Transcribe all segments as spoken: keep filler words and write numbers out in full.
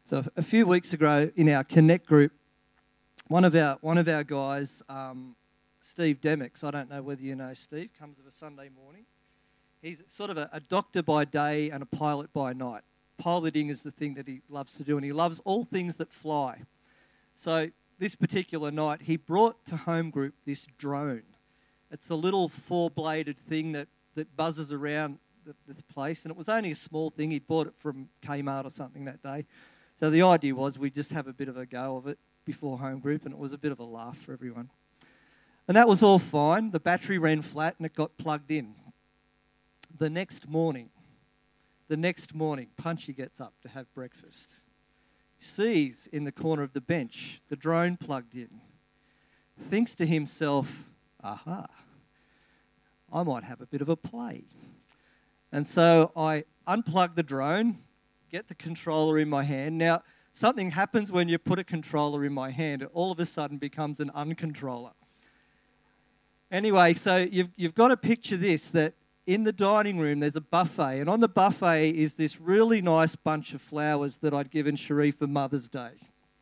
So a few weeks ago in our Connect group, one of our one of our guys, um, Steve Demix, I don't know whether you know Steve, comes of a Sunday morning. He's sort of a, a doctor by day and a pilot by night. Piloting is the thing that he loves to do, and he loves all things that fly. So this particular night, he brought to home group this drone. It's a little four-bladed thing that, that buzzes around the, the place, and it was only a small thing. He'd bought it from Kmart or something that day. So the idea was we'd just have a bit of a go of it before home group, and it was a bit of a laugh for everyone. And that was all fine. The battery ran flat and it got plugged in. The next morning, the next morning, Punchy gets up to have breakfast. He sees in the corner of the bench the drone plugged in. Thinks to himself, aha, I might have a bit of a play. And so I unplug the drone, get the controller in my hand. Now, something happens when you put a controller in my hand. It all of a sudden becomes an uncontroller. Anyway, so you've you've got to picture this, that in the dining room there's a buffet, and on the buffet is this really nice bunch of flowers that I'd given Cherie for Mother's Day.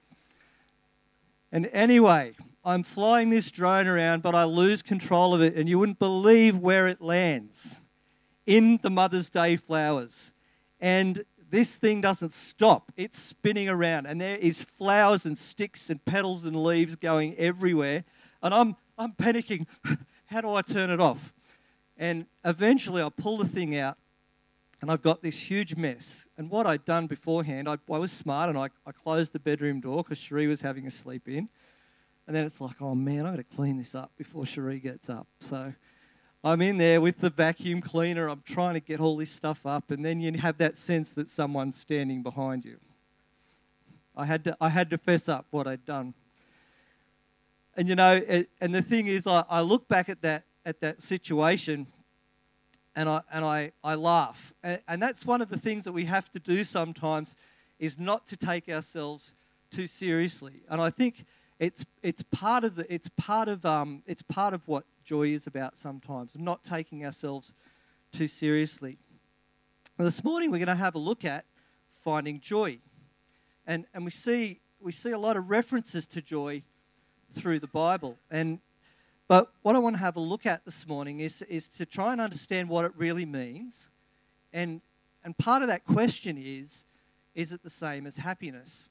And anyway, I'm flying this drone around, but I lose control of it, and you wouldn't believe where it lands. In the Mother's Day flowers. And this thing doesn't stop. It's spinning around, and there is flowers and sticks and petals and leaves going everywhere. And I'm I'm panicking. How do I turn it off? And eventually I pull the thing out, and I've got this huge mess. And what I'd done beforehand, I, I was smart, and I, I closed the bedroom door because Cherie was having a sleep in. And then it's like, oh man, I've got to clean this up before Cherie gets up. So I'm in there with the vacuum cleaner. I'm trying to get all this stuff up, and then you have that sense that someone's standing behind you. I had to, I had to fess up what I'd done. And you know, it, and the thing is, I, I look back at that at that situation, and I and I, I laugh. And, and that's one of the things that we have to do sometimes, is not to take ourselves too seriously. And I think it's it's part of the it's part of um it's part of what joy is about sometimes, not taking ourselves too seriously. Well, this morning we're going to have a look at finding joy, and and we see we see a lot of references to joy through the Bible. And but what I want to have a look at this morning is is to try and understand what it really means, and and part of that question is, is it the same as happiness?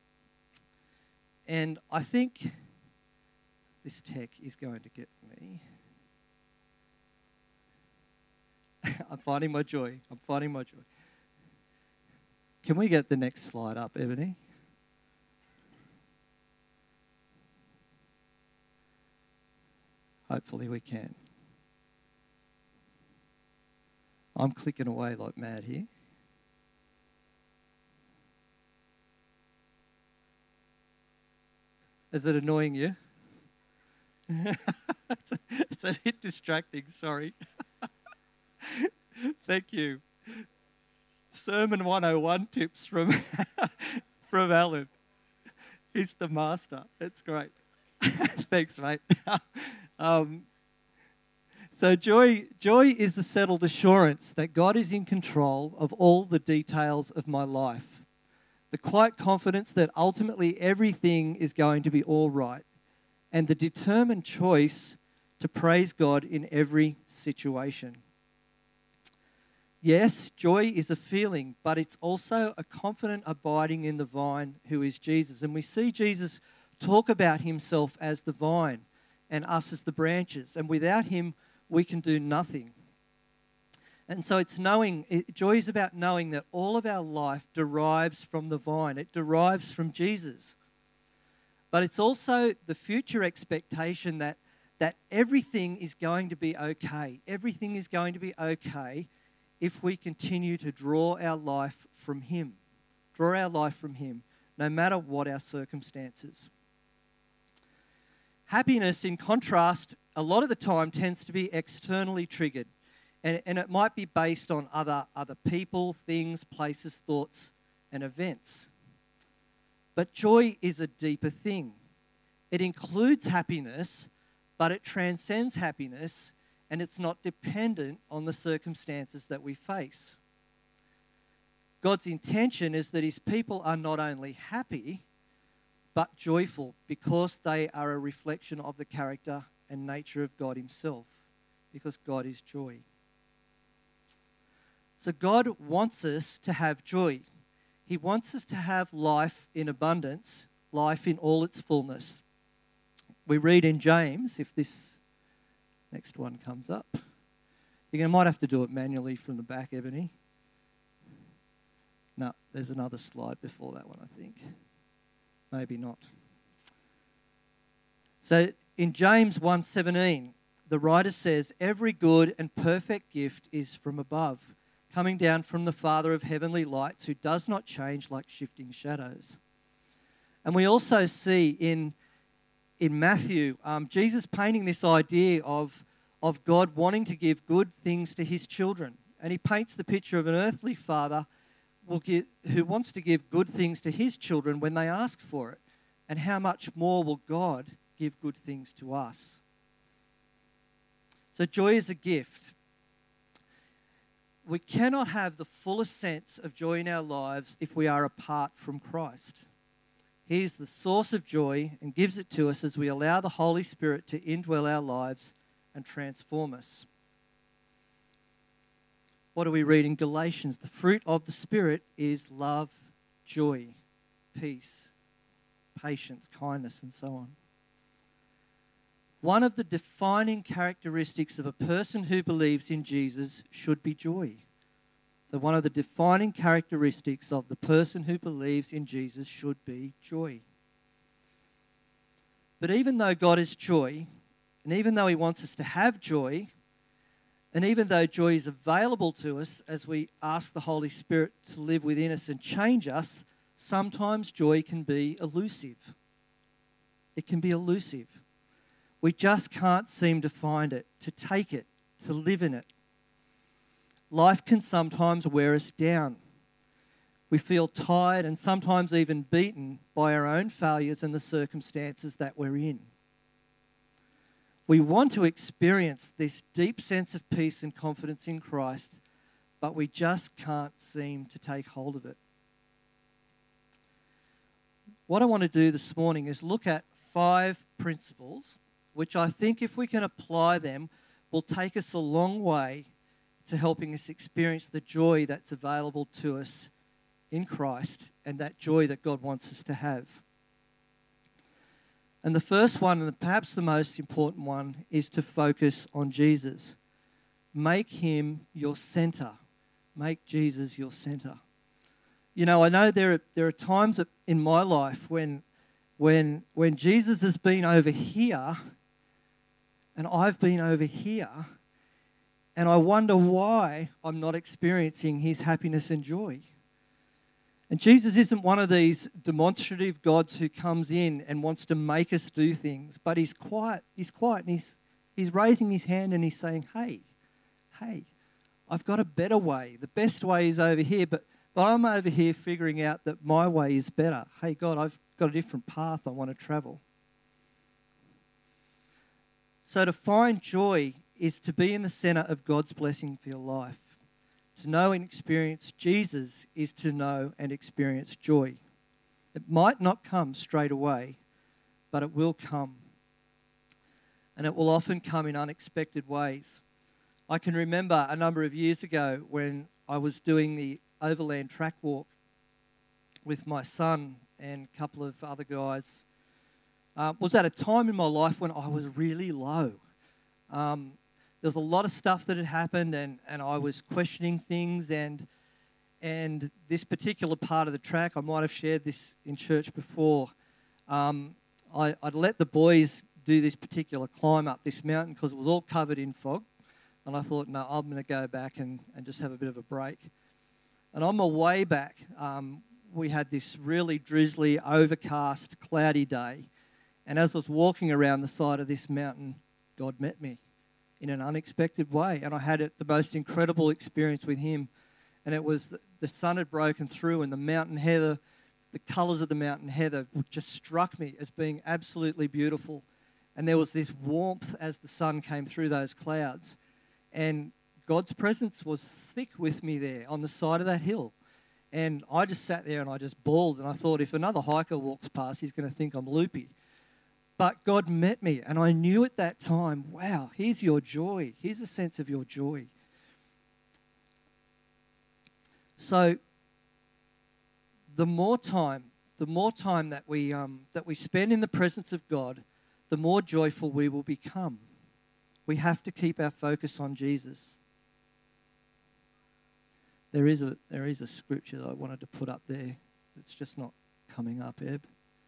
And I think this tech is going to get me. I'm finding my joy. I'm finding my joy. Can we get the next slide up, Ebony? Hopefully we can. I'm clicking away like mad here. Is it annoying you? it's, a, it's a bit distracting, sorry. Thank you. Sermon one oh one tips from, from Alan. He's the master. It's great. Thanks, mate. Um, so joy, joy is the settled assurance that God is in control of all the details of my life. The quiet confidence that ultimately everything is going to be all right. And the determined choice to praise God in every situation. Yes, joy is a feeling, but it's also a confident abiding in the vine who is Jesus. And we see Jesus talk about himself as the vine and us as the branches. And without him, we can do nothing. And so it's knowing, it, joy is about knowing that all of our life derives from the vine. It derives from Jesus. But it's also the future expectation that, that everything is going to be okay. Everything is going to be okay if we continue to draw our life from him. Draw our life from him, no matter what our circumstances. Happiness, in contrast, a lot of the time tends to be externally triggered. And, and it might be based on other, other people, things, places, thoughts, and events. But joy is a deeper thing. It includes happiness, but it transcends happiness, and it's not dependent on the circumstances that we face. God's intention is that his people are not only happy, but joyful, because they are a reflection of the character and nature of God himself, because God is joy. So God wants us to have joy. He wants us to have life in abundance, life in all its fullness. We read in James, if this next one comes up. You might have to do it manually from the back, Ebony. No, there's another slide before that one, I think. Maybe not. So in James one seventeen, the writer says, "Every good and perfect gift is from above, coming down from the Father of heavenly lights, who does not change like shifting shadows." And we also see in, in Matthew, um, Jesus painting this idea of, of God wanting to give good things to his children. And he paints the picture of an earthly father will give, who wants to give good things to his children when they ask for it. And how much more will God give good things to us? So joy is a gift. We cannot have the fullest sense of joy in our lives if we are apart from Christ. He is the source of joy and gives it to us as we allow the Holy Spirit to indwell our lives and transform us. What do we read in Galatians? The fruit of the Spirit is love, joy, peace, patience, kindness, and so on. One of the defining characteristics of a person who believes in Jesus should be joy. So one of the defining characteristics of the person who believes in Jesus should be joy. But even though God is joy, and even though he wants us to have joy, and even though joy is available to us as we ask the Holy Spirit to live within us and change us, sometimes joy can be elusive. It can be elusive. We just can't seem to find it, to take it, to live in it. Life can sometimes wear us down. We feel tired and sometimes even beaten by our own failures and the circumstances that we're in. We want to experience this deep sense of peace and confidence in Christ, but we just can't seem to take hold of it. What I want to do this morning is look at five principles, which I think if we can apply them, will take us a long way to helping us experience the joy that's available to us in Christ and that joy that God wants us to have. And the first one, and perhaps the most important one, is to focus on Jesus. Make him your center. Make Jesus your center. You know, I know there are, there are times in my life when, when, when Jesus has been over here and I've been over here, and I wonder why I'm not experiencing his happiness and joy. And Jesus isn't one of these demonstrative gods who comes in and wants to make us do things, but he's quiet, he's quiet, and he's, he's raising his hand and he's saying, hey, hey, I've got a better way. The best way is over here, but, but I'm over here figuring out that my way is better. Hey, God, I've got a different path I want to travel. So to find joy is to be in the center of God's blessing for your life. To know and experience Jesus is to know and experience joy. It might not come straight away, but it will come. And it will often come in unexpected ways. I can remember a number of years ago when I was doing the overland track walk with my son and a couple of other guys. Uh, was at a time in my life when I was really low. Um, there was a lot of stuff that had happened, and, and I was questioning things, and and this particular part of the track, I might have shared this in church before, um, I, I'd let the boys do this particular climb up this mountain because it was all covered in fog, and I thought, no, I'm going to go back and, and just have a bit of a break. And on my way back, um, we had this really drizzly, overcast, cloudy day, and as I was walking around the side of this mountain, God met me in an unexpected way, and I had it, the most incredible experience with him. And it was the, the sun had broken through, and the mountain heather, the colours of the mountain heather just struck me as being absolutely beautiful. And there was this warmth as the sun came through those clouds, and God's presence was thick with me there on the side of that hill. And I just sat there and I just bawled, and I thought, if another hiker walks past, he's going to think I'm loopy. But God met me, and I knew at that time, wow, here's your joy. Here's a sense of your joy. So the more time, the more time that we um, that we spend in the presence of God, the more joyful we will become. We have to keep our focus on Jesus. There is a there is a scripture that I wanted to put up there. It's just not coming up, Eb.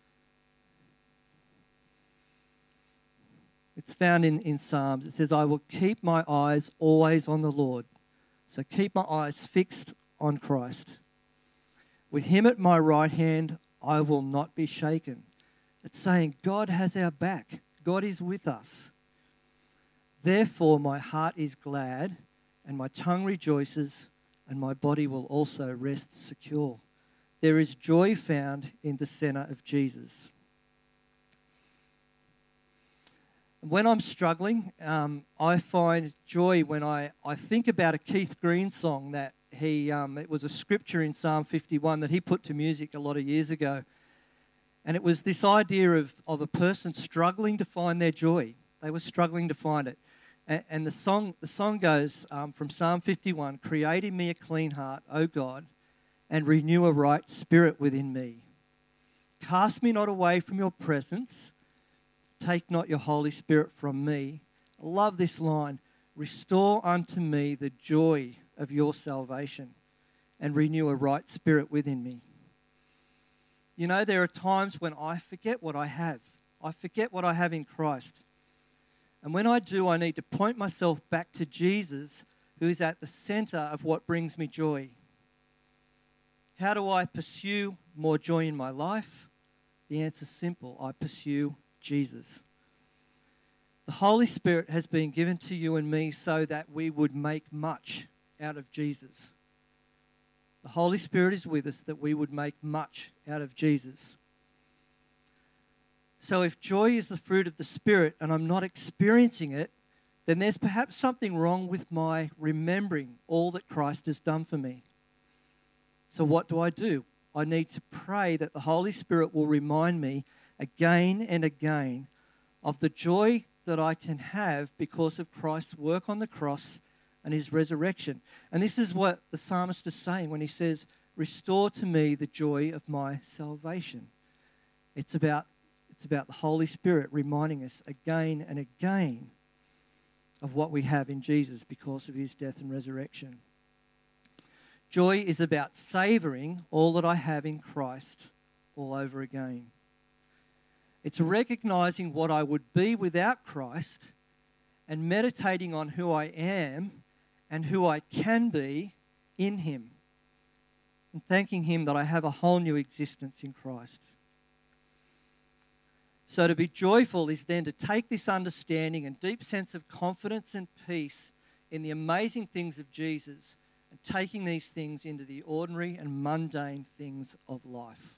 It's found in, in Psalms. It says, I will keep my eyes always on the Lord. So keep my eyes fixed on Christ. With him at my right hand, I will not be shaken. It's saying God has our back. God is with us. Therefore, my heart is glad, and my tongue rejoices, and my body will also rest secure. There is joy found in the center of Jesus. When I'm struggling, um, I find joy when I, I think about a Keith Green song that he, um, it was a scripture in Psalm fifty-one that he put to music a lot of years ago. And it was this idea of, of a person struggling to find their joy. They were struggling to find it. And, and the song the song goes um, from Psalm fifty-one, create in me a clean heart, O God, and renew a right spirit within me. Cast me not away from your presence. Take not your Holy Spirit from me. I love this line. Restore unto me the joy of your salvation and renew a right spirit within me. You know, there are times when I forget what I have. I forget what I have in Christ. And when I do, I need to point myself back to Jesus, who is at the center of what brings me joy. How do I pursue more joy in my life? The answer is simple. I pursue Jesus. The Holy Spirit has been given to you and me so that we would make much out of Jesus. The Holy Spirit is with us that we would make much out of Jesus. So if joy is the fruit of the Spirit and I'm not experiencing it, then there's perhaps something wrong with my remembering all that Christ has done for me. So what do I do? I need to pray that the Holy Spirit will remind me again and again of the joy that I can have because of Christ's work on the cross and his resurrection. And this is what the psalmist is saying when he says, restore to me the joy of my salvation. It's about, it's about the Holy Spirit reminding us again and again of what we have in Jesus because of his death and resurrection. Joy is about savoring all that I have in Christ all over again. It's recognizing what I would be without Christ and meditating on who I am and who I can be in him, and thanking him that I have a whole new existence in Christ. So to be joyful is then to take this understanding and deep sense of confidence and peace in the amazing things of Jesus and taking these things into the ordinary and mundane things of life.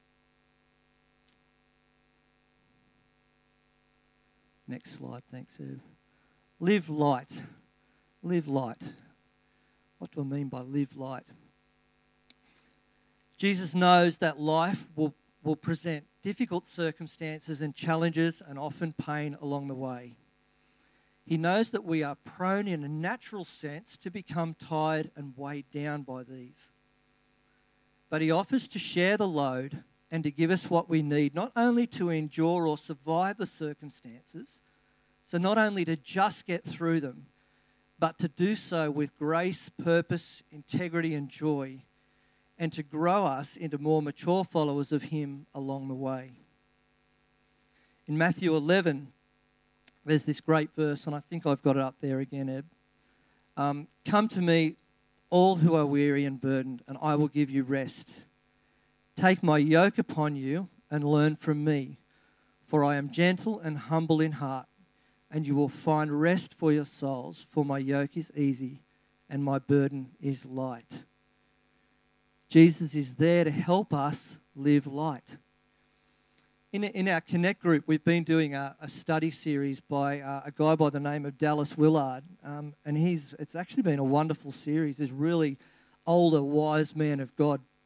Next slide, thanks, Eve. Live light. Live light. What do I mean by live light? Jesus knows that life will, will present difficult circumstances and challenges and often pain along the way. He knows that we are prone in a natural sense to become tired and weighed down by these. But he offers to share the load and to give us what we need, not only to endure or survive the circumstances, so not only to just get through them, but to do so with grace, purpose, integrity, and joy, and to grow us into more mature followers of him along the way. In Matthew eleven, there's this great verse, and I think I've got it up there again, Eb. Um, Come to me, all who are weary and burdened, and I will give you rest. Take my yoke upon you and learn from me, for I am gentle and humble in heart, and you will find rest for your souls, for my yoke is easy and my burden is light. Jesus is there to help us live light. In, in our Connect group, we've been doing a, a study series by uh, a guy by the name of Dallas Willard, um, and he's it's actually been a wonderful series. This really older, wise man of God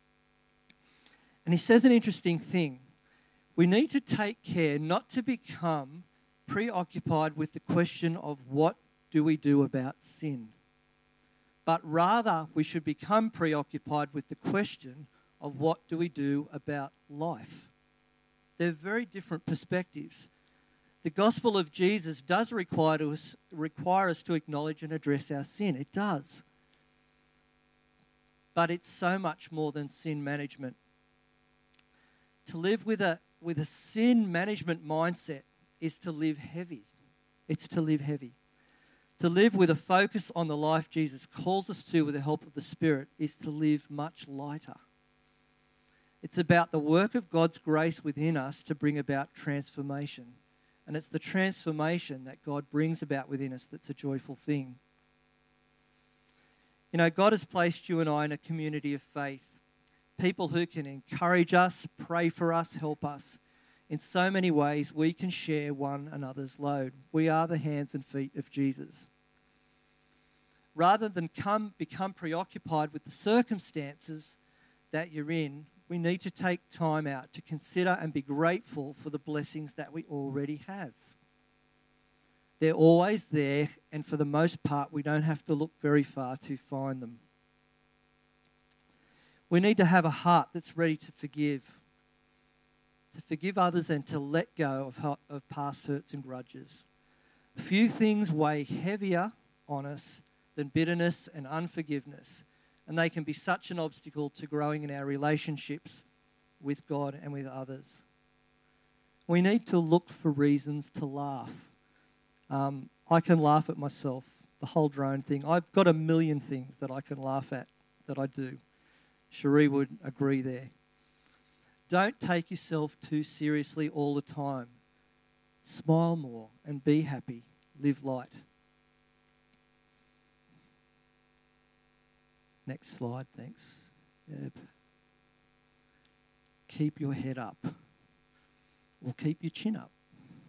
And he says an interesting thing. We need to take care not to become preoccupied with the question of what do we do about sin, but rather we should become preoccupied with the question of what do we do about life. They're very different perspectives. The gospel of Jesus does require us, require us to acknowledge and address our sin. It does. But it's so much more than sin management. To live with a with a sin management mindset is to live heavy. It's to live heavy. To live with a focus on the life Jesus calls us to with the help of the Spirit is to live much lighter. It's about the work of God's grace within us to bring about transformation. And it's the transformation that God brings about within us that's a joyful thing. You know, God has placed you and I in a community of faith. People who can encourage us, pray for us, help us. In so many ways, we can share one another's load. We are the hands and feet of Jesus. Rather than come become preoccupied with the circumstances that you're in, we need to take time out to consider and be grateful for the blessings that we already have. They're always there, and for the most part, we don't have to look very far to find them. We need to have a heart that's ready to forgive, to forgive others and to let go of, of past hurts and grudges. Few things weigh heavier on us than bitterness and unforgiveness, and they can be such an obstacle to growing in our relationships with God and with others. We need to look for reasons to laugh. Um, I can laugh at myself, the whole drone thing. I've got a million things that I can laugh at that I do. Cherie would agree there. Don't take yourself too seriously all the time. Smile more and be happy. Live light. Next slide, thanks. Yep. Keep your head up. Or keep your chin up.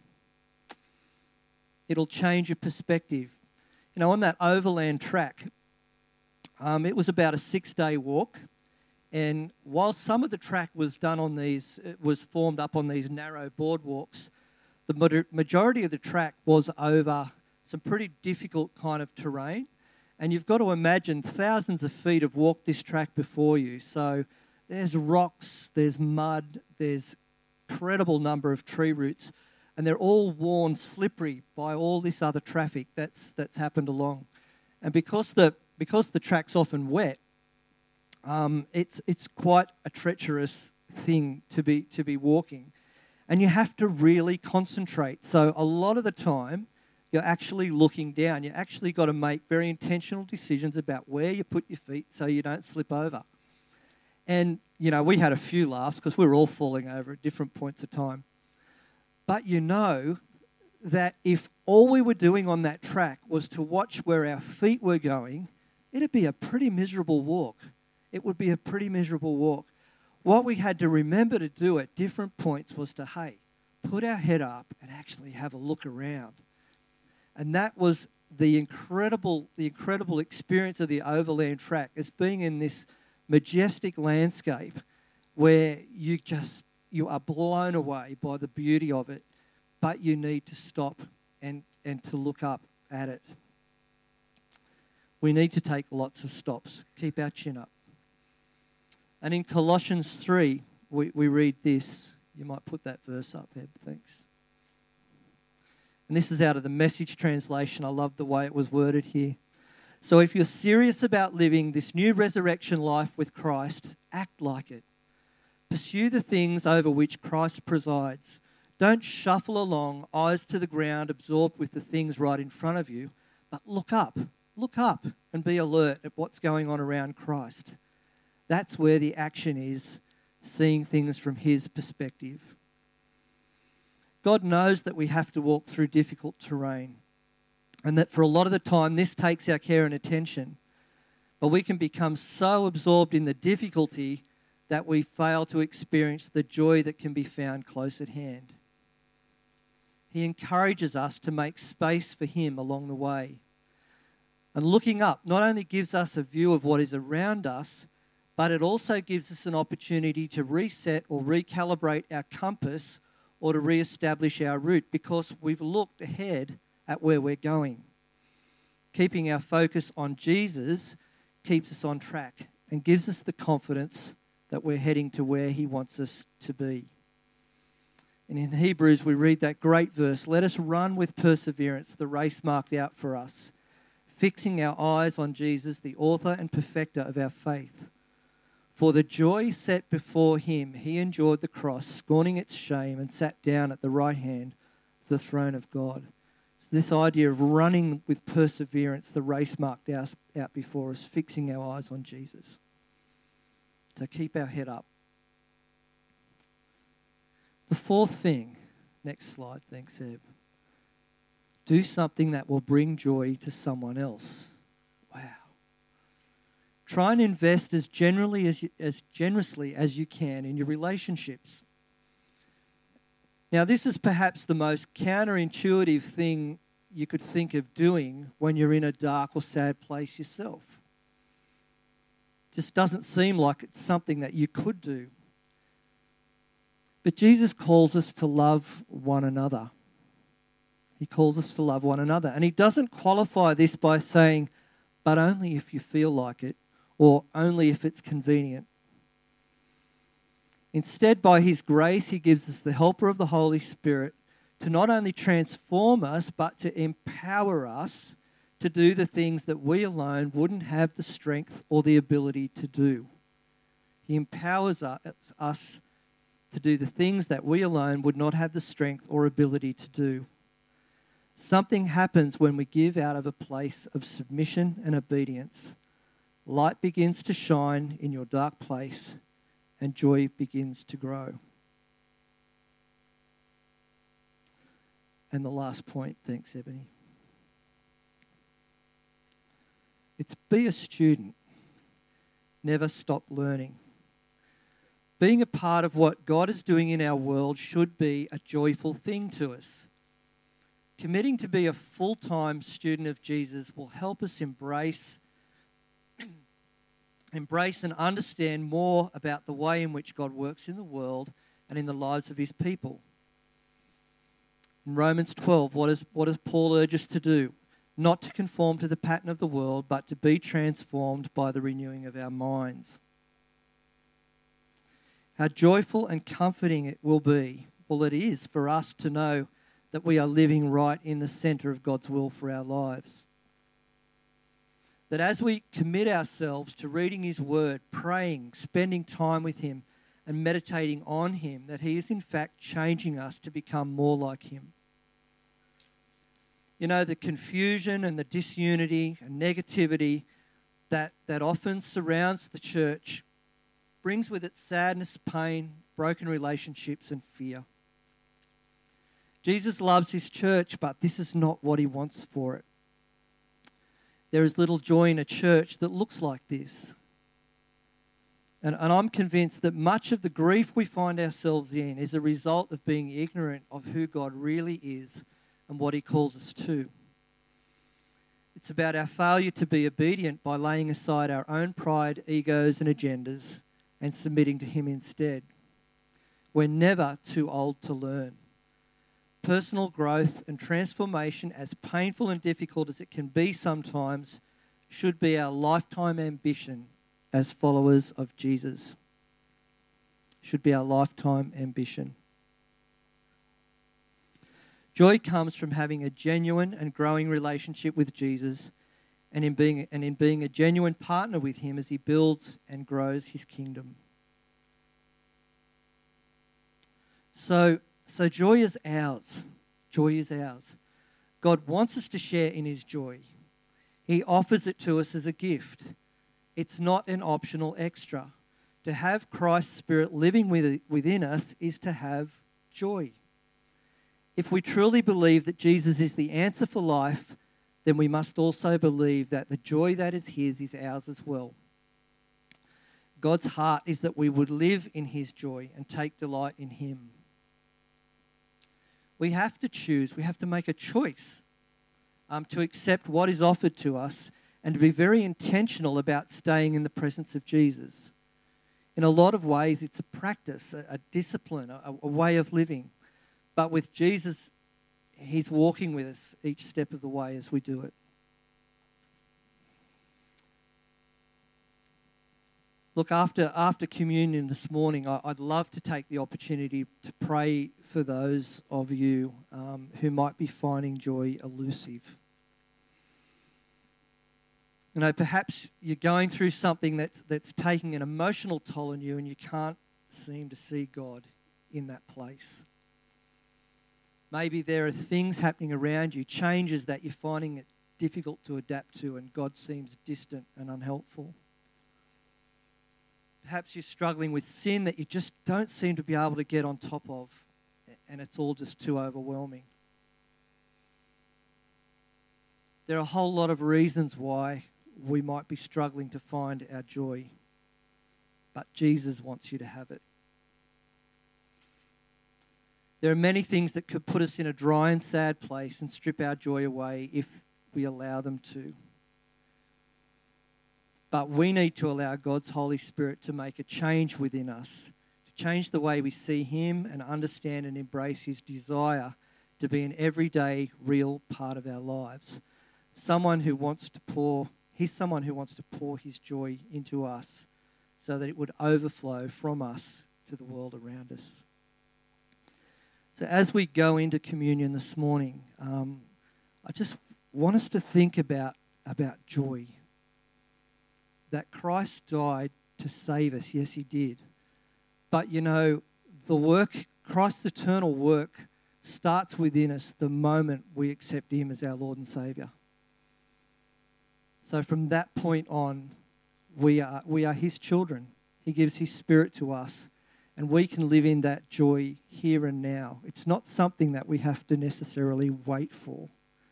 It'll change your perspective. You know, on that overland track, um, it was about a six-day walk. And while some of the track was done on these, it was formed up on these narrow boardwalks, the majority of the track was over some pretty difficult kind of terrain. And you've got to imagine thousands of feet have walked this track before you. So there's rocks, there's mud, there's incredible number of tree roots, and they're all worn slippery by all this other traffic that's that's happened along. And because the because the track's often wet, Um, it's it's quite a treacherous thing to be to be walking, and you have to really concentrate. So a lot of the time, you're actually looking down. You actually got to make very intentional decisions about where you put your feet so you don't slip over. And you know, we had a few laughs because we were all falling over at different points of time. But you know that if all we were doing on that track was to watch where our feet were going, it'd be a pretty miserable walk. It would be a pretty miserable walk. What we had to remember to do at different points was to, hey, put our head up and actually have a look around. And that was the incredible, the incredible experience of the overland track, as being in this majestic landscape where you just, you are blown away by the beauty of it, but you need to stop and, and to look up at it. We need to take lots of stops. Keep our chin up. And in Colossians three, we, we read this. You might put that verse up, Eb, thanks. And this is out of the Message translation. I love the way it was worded here. So if you're serious about living this new resurrection life with Christ, act like it. Pursue the things over which Christ presides. Don't shuffle along, eyes to the ground, absorbed with the things right in front of you, but look up. Look up and be alert at what's going on around Christ. That's where the action is, seeing things from his perspective. God knows that we have to walk through difficult terrain, and that for a lot of the time this takes our care and attention. But we can become so absorbed in the difficulty that we fail to experience the joy that can be found close at hand. He encourages us to make space for him along the way. And looking up not only gives us a view of what is around us, but it also gives us an opportunity to reset or recalibrate our compass or to re-establish our route because we've looked ahead at where we're going. Keeping our focus on Jesus keeps us on track and gives us the confidence that we're heading to where he wants us to be. And in Hebrews, we read that great verse, "Let us run with perseverance the race marked out for us, fixing our eyes on Jesus, the author and perfecter of our faith. For the joy set before him, he endured the cross, scorning its shame, and sat down at the right hand of the throne of God." It's this idea of running with perseverance the race marked out, out before us, fixing our eyes on Jesus. So keep our head up. The fourth thing, next slide, thanks, Seb. Do something that will bring joy to someone else. Wow. Try and invest as generally as, you, as generously as you can in your relationships. Now, this is perhaps the most counterintuitive thing you could think of doing when you're in a dark or sad place yourself. Just doesn't seem like it's something that you could do. But Jesus calls us to love one another. He calls us to love one another. And he doesn't qualify this by saying, but only if you feel like it, or only if it's convenient. Instead, by his grace, he gives us the helper of the Holy Spirit to not only transform us, but to empower us to do the things that we alone wouldn't have the strength or the ability to do. He empowers us to do the things that we alone would not have the strength or ability to do. Something happens when we give out of a place of submission and obedience. Light begins to shine in your dark place, and joy begins to grow. And the last point, thanks, Ebony. It's be a student. Never stop learning. Being a part of what God is doing in our world should be a joyful thing to us. Committing to be a full-time student of Jesus will help us embrace, embrace and understand more about the way in which God works in the world and in the lives of his people. In Romans twelve, what, is, what does Paul urge us to do? Not to conform to the pattern of the world, but to be transformed by the renewing of our minds. How joyful and comforting it will be, well, it is for us to know that we are living right in the centre of God's will for our lives. That as we commit ourselves to reading his word, praying, spending time with him, and meditating on him, that he is in fact changing us to become more like him. You know, the confusion and the disunity and negativity that, that often surrounds the church brings with it sadness, pain, broken relationships, and fear. Jesus loves his church, but this is not what he wants for it. There is little joy in a church that looks like this. And, and I'm convinced that much of the grief we find ourselves in is a result of being ignorant of who God really is and what he calls us to. It's about our failure to be obedient by laying aside our own pride, egos, and agendas and submitting to him instead. We're never too old to learn. Personal growth and transformation, as painful and difficult as it can be sometimes, should be our lifetime ambition as followers of Jesus. Should be our lifetime ambition. Joy comes from having a genuine and growing relationship with Jesus and in being, and in being a genuine partner with him as he builds and grows his kingdom. So, so joy is ours. Joy is ours. God wants us to share in his joy. He offers it to us as a gift. It's not an optional extra. To have Christ's Spirit living within us is to have joy. If we truly believe that Jesus is the answer for life, then we must also believe that the joy that is his is ours as well. God's heart is that we would live in his joy and take delight in him. We have to choose, we have to make a choice um, to accept what is offered to us and to be very intentional about staying in the presence of Jesus. In a lot of ways, it's a practice, a, a discipline, a, a way of living. But with Jesus, he's walking with us each step of the way as we do it. Look, after after communion this morning, I, I'd love to take the opportunity to pray for those of you um, who might be finding joy elusive. You know, perhaps you're going through something that's that's taking an emotional toll on you and you can't seem to see God in that place. Maybe there are things happening around you, changes that you're finding it difficult to adapt to, and God seems distant and unhelpful. Perhaps you're struggling with sin that you just don't seem to be able to get on top of, and it's all just too overwhelming. There are a whole lot of reasons why we might be struggling to find our joy, but Jesus wants you to have it. There are many things that could put us in a dry and sad place and strip our joy away if we allow them to. But we need to allow God's Holy Spirit to make a change within us, to change the way we see Him and understand and embrace His desire to be an everyday, real part of our lives. Someone who wants to pour, He's someone who wants to pour His joy into us so that it would overflow from us to the world around us. So as we go into communion this morning, um, I just want us to think about, about joy. That Christ died to save us. Yes, He did. But, you know, the work, Christ's eternal work starts within us the moment we accept Him as our Lord and Saviour. So from that point on, we are, we are His children. He gives His Spirit to us, and we can live in that joy here and now. It's not something that we have to necessarily wait for.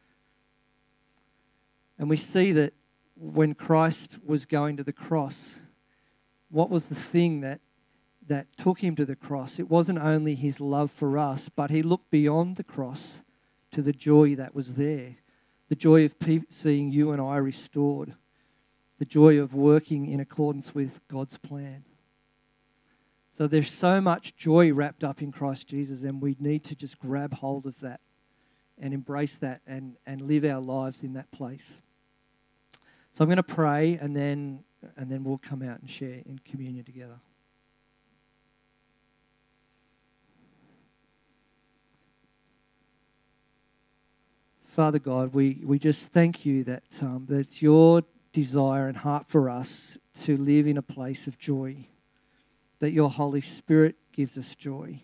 And we see that when Christ was going to the cross, what was the thing that that took Him to the cross? It wasn't only His love for us, but He looked beyond the cross to the joy that was there. The joy of pe- seeing you and I restored. The joy of working in accordance with God's plan. So there's so much joy wrapped up in Christ Jesus, and we need to just grab hold of that and embrace that and, and live our lives in that place. So I'm going to pray, and then and then we'll come out and share in communion together. Father God, we, we just thank you that um, that it's your desire and heart for us to live in a place of joy, that your Holy Spirit gives us joy.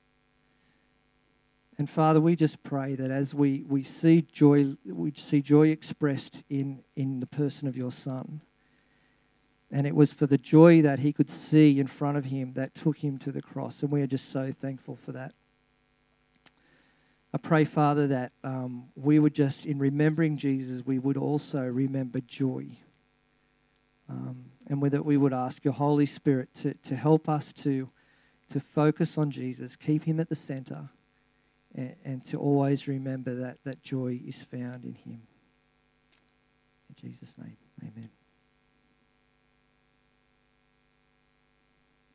And Father, we just pray that as we, we see joy, we see joy expressed in, in the person of your Son. And it was for the joy that He could see in front of Him that took Him to the cross. And we are just so thankful for that. I pray, Father, that um, we would just, in remembering Jesus, we would also remember joy. Um, and that we would ask your Holy Spirit to, to help us to, to focus on Jesus, keep Him at the center, and to always remember that that joy is found in Him. In Jesus' name, amen.